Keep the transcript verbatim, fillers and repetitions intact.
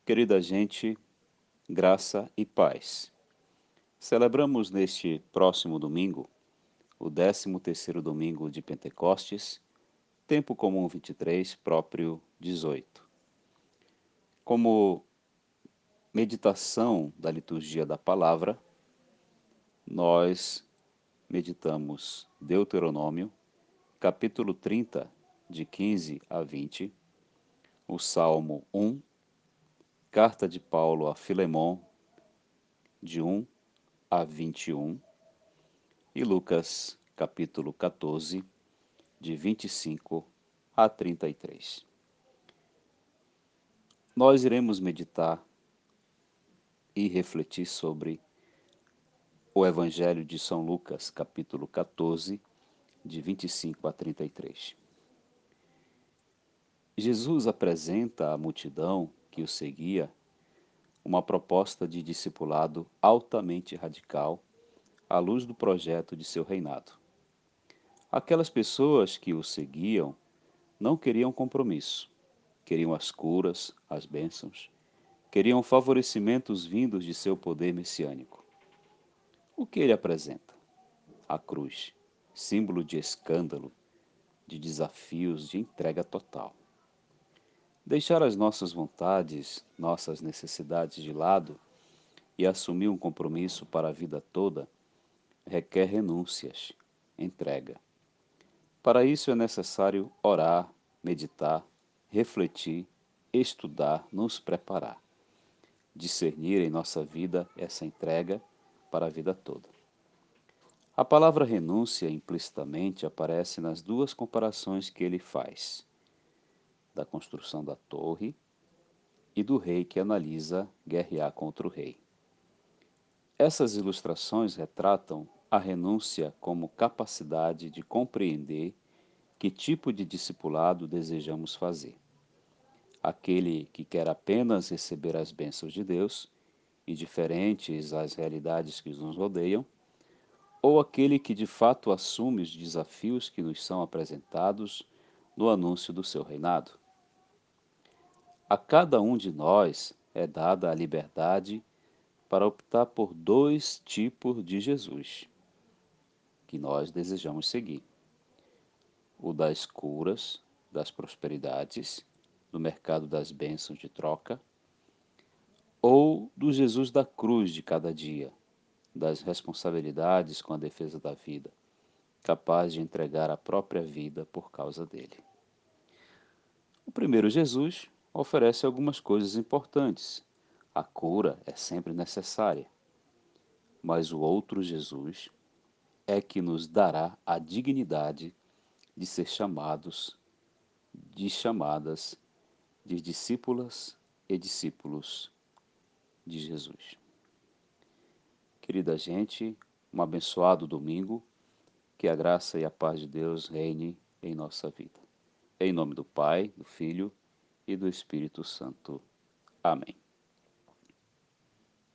Querida gente, graça e paz. Celebramos neste próximo domingo, o décimo terceiro domingo de Pentecostes, tempo comum vinte e três, próprio dezoito. Como meditação da liturgia da palavra, nós meditamos Deuteronômio, capítulo trinta, de quinze a vinte, o Salmo um, carta de Paulo a Filemon, de um a vinte e um, e Lucas, capítulo quatorze, de vinte e cinco a trinta e três. Nós iremos meditar e refletir sobre o Evangelho de São Lucas, capítulo quatorze, de vinte e cinco a trinta e três. Jesus apresenta à multidão que o seguia uma proposta de discipulado altamente radical à luz do projeto de seu reinado. Aquelas pessoas que o seguiam não queriam compromisso, queriam as curas, as bênçãos, queriam favorecimentos vindos de seu poder messiânico. O que ele apresenta? A cruz, símbolo de escândalo, de desafios, de entrega total. Deixar as nossas vontades, nossas necessidades de lado e assumir um compromisso para a vida toda requer renúncias, entrega. Para isso é necessário orar, meditar, refletir, estudar, nos preparar, discernir em nossa vida essa entrega para a vida toda. A palavra renúncia implicitamente aparece nas duas comparações que ele faz, da construção da torre e do rei que analisa guerrear contra o rei. Essas ilustrações retratam a renúncia como capacidade de compreender que tipo de discipulado desejamos fazer. Aquele que quer apenas receber as bênçãos de Deus, indiferentes às realidades que nos rodeiam, ou aquele que de fato assume os desafios que nos são apresentados no anúncio do seu reinado. A cada um de nós é dada a liberdade para optar por dois tipos de Jesus que nós desejamos seguir: o das curas, das prosperidades, do mercado das bênçãos de troca, ou do Jesus da cruz de cada dia, das responsabilidades com a defesa da vida, capaz de entregar a própria vida por causa dele. O primeiro Jesus oferece algumas coisas importantes. A cura é sempre necessária. Mas o outro Jesus é que nos dará a dignidade de ser chamados, de chamadas de discípulas e discípulos de Jesus. Querida gente, um abençoado domingo, que a graça e a paz de Deus reine em nossa vida. Em nome do Pai, do Filho e do Espírito Santo. Amém.